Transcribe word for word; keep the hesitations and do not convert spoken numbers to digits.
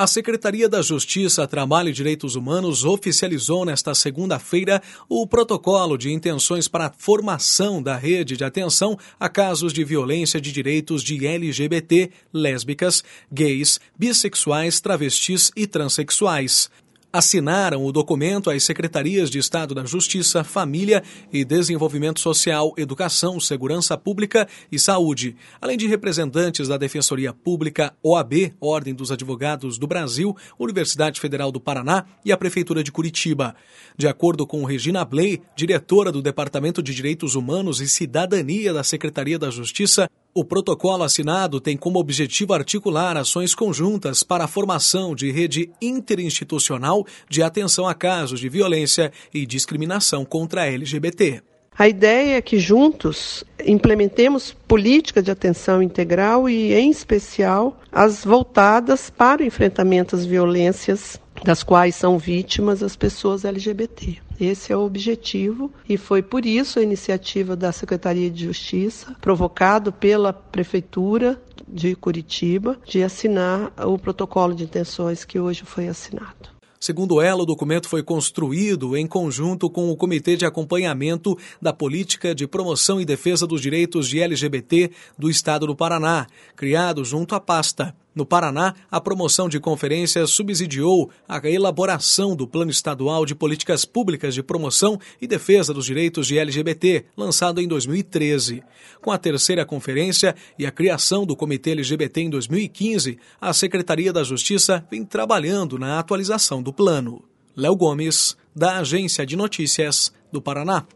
A Secretaria da Justiça, Trabalho e Direitos Humanos oficializou nesta segunda-feira o protocolo de intenções para a formação da rede de atenção a casos de violência de direitos de L G B T, lésbicas, gays, bissexuais, travestis e transexuais. Assinaram o documento as Secretarias de Estado da Justiça, Família e Desenvolvimento Social, Educação, Segurança Pública e Saúde, além de representantes da Defensoria Pública, O A B, Ordem dos Advogados do Brasil, Universidade Federal do Paraná e a Prefeitura de Curitiba. De acordo com Regina Bley, diretora do Departamento de Direitos Humanos e Cidadania da Secretaria da Justiça, o protocolo assinado tem como objetivo articular ações conjuntas para a formação de rede interinstitucional de atenção a casos de violência e discriminação contra a L G B T. A ideia é que juntos implementemos política de atenção integral e, em especial, as voltadas para o enfrentamento às violências das quais são vítimas as pessoas L G B T. Esse é o objetivo e foi por isso a iniciativa da Secretaria de Justiça, provocado pela Prefeitura de Curitiba, de assinar o protocolo de intenções que hoje foi assinado. Segundo ela, o documento foi construído em conjunto com o Comitê de Acompanhamento da Política de Promoção e Defesa dos Direitos de L G B T do Estado do Paraná, criado junto à pasta. No Paraná, a promoção de conferências subsidiou a elaboração do Plano Estadual de Políticas Públicas de Promoção e Defesa dos Direitos de L G B T, lançado em dois mil e treze. Com a terceira conferência e a criação do Comitê L G B T em dois mil e quinze, a Secretaria da Justiça vem trabalhando na atualização do plano. Léo Gomes, da Agência de Notícias do Paraná.